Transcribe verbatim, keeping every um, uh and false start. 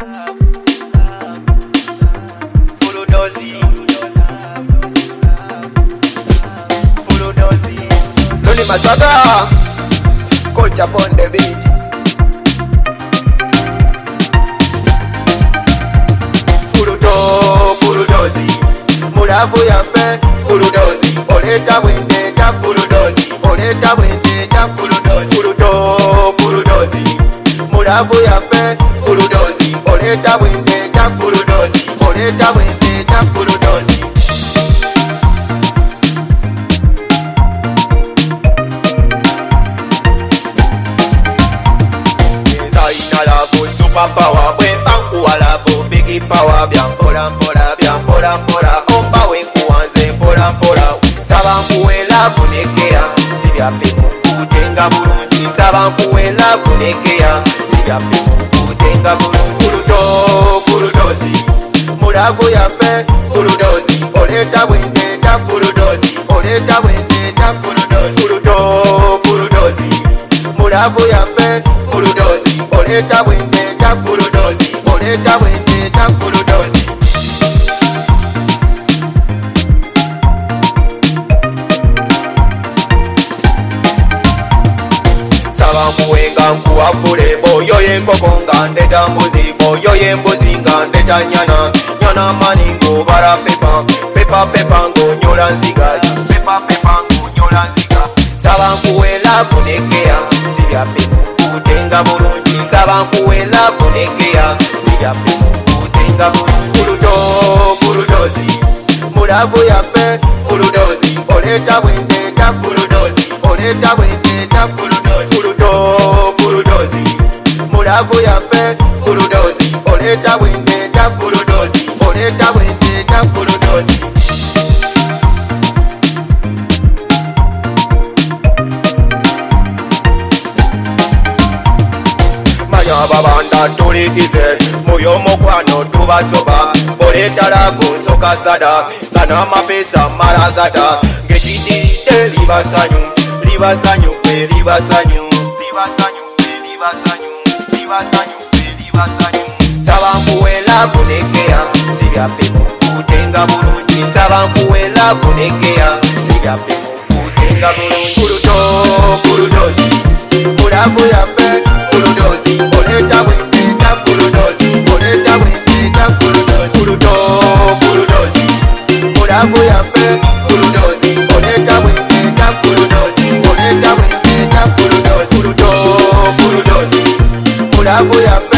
Full dozy, full dozy. Loni Maswaga, coach upon the beats. Full do, full dozy. Mulabu yape, full dozy. Oleta wende ta full dozy. Oleta wende ta full dozy. Full do, full dozy. Mulabu yape, full dozy. Oleta wende ta full dozy. Oleta wende ta full dozy. Zaina lavo super power, bwe banku alavo big power, bya mpola mpola, bya mpola mpola, omba we kuanze mpola mpola. Saba nkuwela kunekea, si bya pemu kutenga bulungi. Saba nkuwela kunekea, si bya pemu kutenga bulungi. Full do, full dozy. Mulago yape, full dozy. Oleta wende ta full dozy. Oleta wende ta full dozy. Full do, full dozy. Mulago yape, full dozy. Oleta wende ta full dozy. Oleta wende ta full dozy. Saba muwenga nkuwafule, boyo yenkoko nga ndeta mbuzi. Boyo yembuzi nga ndeta nyana. Nyana mani ngobala pepa. Pepa pepa ngonyola nziga. Pepa pepa ngonyola nziga. Saba nkuwela kunekea, si bya pemu kutenga bulungi. Saba nkuwela kunekea, si bya pemu kutenga bulungi. Full do, full dozy. Mulago yape, full dozy. Oleta wende ta full dozy. Oleta wende ta full dozy. Full do, full dozy. Mulago yape, full dozy. Oleta wende ta full dozy. Oleta wende ta full dozy. Babanda tuligize muyo mukwano tubasoba. Boleta lago nsoka sada gana mapesa malagada. Ngekidide libasanyu, libasanyu pe libasanyu, libasanyu pe libasanyu, libasanyu pe libasanyu. Saba nkuwela kunekea, si bya pemu kutenga bulungi. Saba nkuwela kunekea, si bya pemu kutenga bulungi. Full do, full dozy. Mulago yape, full dozy. Oleta wende ta full dozy. Oleta wende ta full dozy. Full do, full dozy. Mulago yape, full dozy. Oleta wende ta full dozy. Oleta wende ta full dozy. Full do, full dozy. Mulago yape.